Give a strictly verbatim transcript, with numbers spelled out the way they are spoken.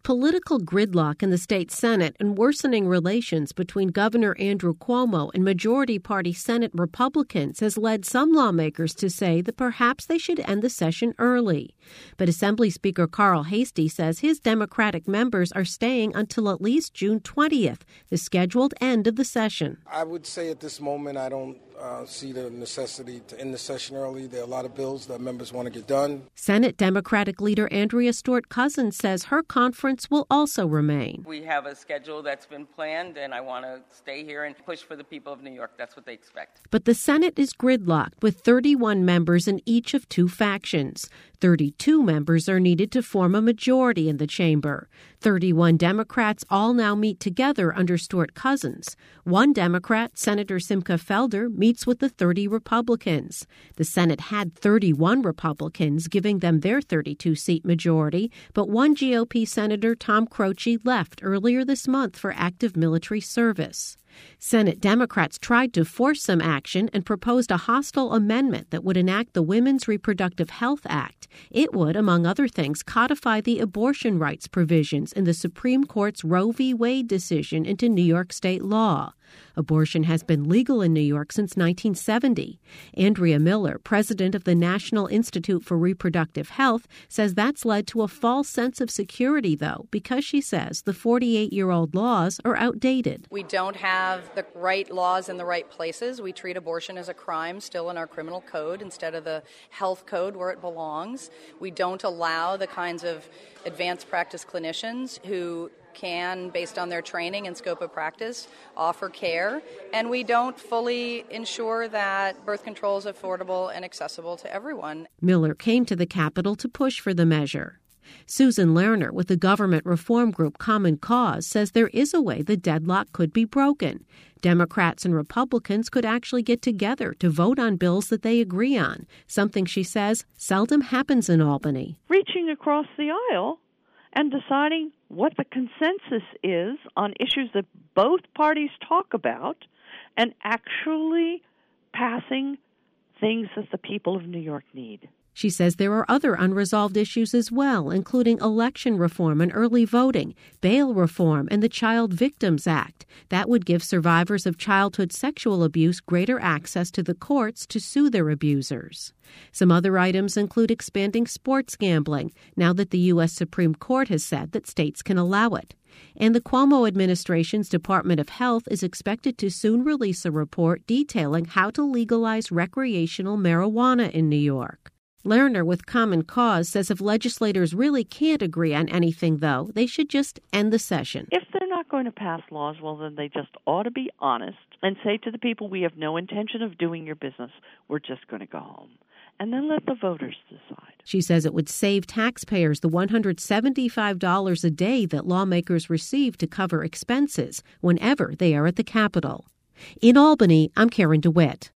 Political gridlock in the state Senate and worsening relations between Governor Andrew Cuomo and Majority Party Senate Republicans has led some lawmakers to say that perhaps they should end the session early. But Assembly Speaker Carl Heastie says his Democratic members are staying until at least June twentieth, the scheduled end of the session. I would say at this moment I don't uh, see the necessity to end the session early. There are a lot of bills that members want to get done. Senate Democratic leader Andrea Stewart-Cousins says her conference will also remain. We have a schedule that's been planned, and I want to stay here and push for the people of New York. That's what they expect. But the Senate is gridlocked with thirty-one members in each of two factions. thirty-two members are needed to form a majority in the chamber. thirty-one Democrats all now meet together under Stewart-Cousins. One Democrat, Senator Simcha Felder, meets with the thirty Republicans. The Senate had thirty-one Republicans, giving them their thirty-two seat majority, but one G O P Senator, Tom Croce, left earlier this month for active military service. Senate Democrats tried to force some action and proposed a hostile amendment that would enact the Women's Reproductive Health Act. It would, among other things, codify the abortion rights provisions in the Supreme Court's Roe v. Wade decision into New York state law. Abortion has been legal in New York since nineteen seventy. Andrea Miller, president of the National Institute for Reproductive Health, says that's led to a false sense of security, though, because she says the forty-eight-year-old laws are outdated. We don't have the right laws in the right places. We treat abortion as a crime still in our criminal code instead of the health code where it belongs. We don't allow the kinds of advanced practice clinicians who can, based on their training and scope of practice, offer care, and we don't fully ensure that birth control is affordable and accessible to everyone. Miller came to the Capitol to push for the measure. Susan Lerner with the government reform group Common Cause says there is a way the deadlock could be broken. Democrats and Republicans could actually get together to vote on bills that they agree on, something she says seldom happens in Albany. Reaching across the aisle and deciding what the consensus is on issues that both parties talk about and actually passing things that the people of New York need. She says there are other unresolved issues as well, including election reform and early voting, bail reform, and the Child Victims Act. That would give survivors of childhood sexual abuse greater access to the courts to sue their abusers. Some other items include expanding sports gambling, now that the U S Supreme Court has said that states can allow it. And the Cuomo administration's Department of Health is expected to soon release a report detailing how to legalize recreational marijuana in New York. Lerner with Common Cause says if legislators really can't agree on anything, though, they should just end the session. If they're not going to pass laws, well, then they just ought to be honest and say to the people, we have no intention of doing your business. We're just going to go home. And then let the voters decide. She says it would save taxpayers the one hundred seventy-five dollars a day that lawmakers receive to cover expenses whenever they are at the Capitol. In Albany, I'm Karen DeWitt.